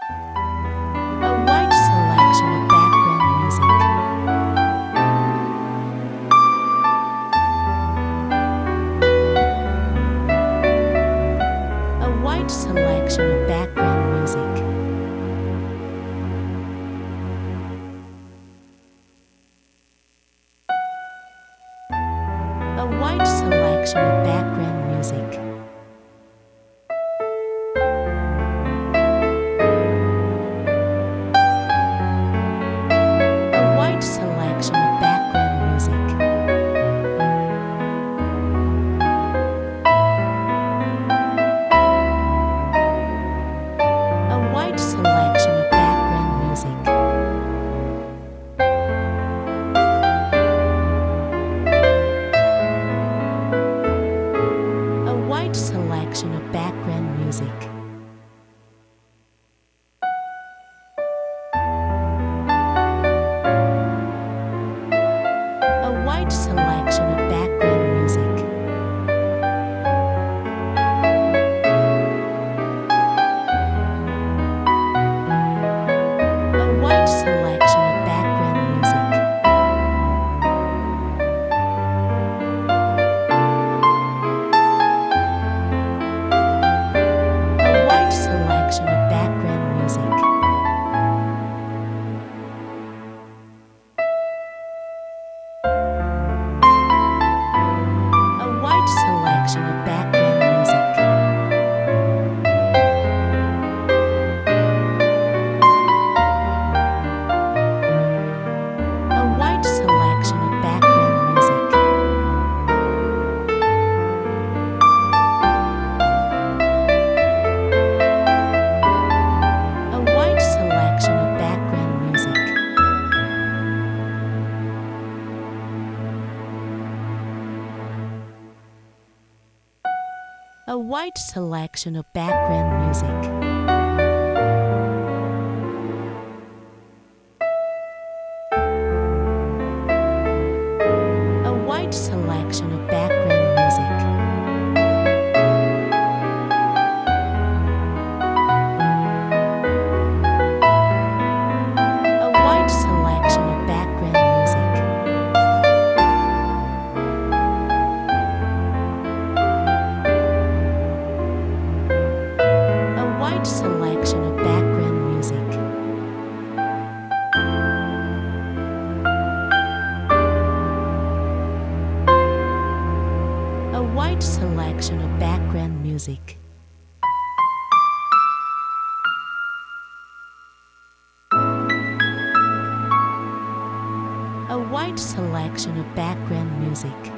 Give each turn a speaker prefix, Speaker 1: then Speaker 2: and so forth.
Speaker 1: A wide selection of background music. A wide selection of background music. A wide selection of background music. A wide selection of background music. A wide selection of background music. A wide selection of background music. A wide selection of background music. A wide selection of background music. A wide selection of background music. A wide selection of background music. A wide selection of background music. A wide selection of background music. A wide selection of background music. A wide selection of background music. A wide selection of background music. A wide selection of background music. A wide selection of background music. A wide selection of background music.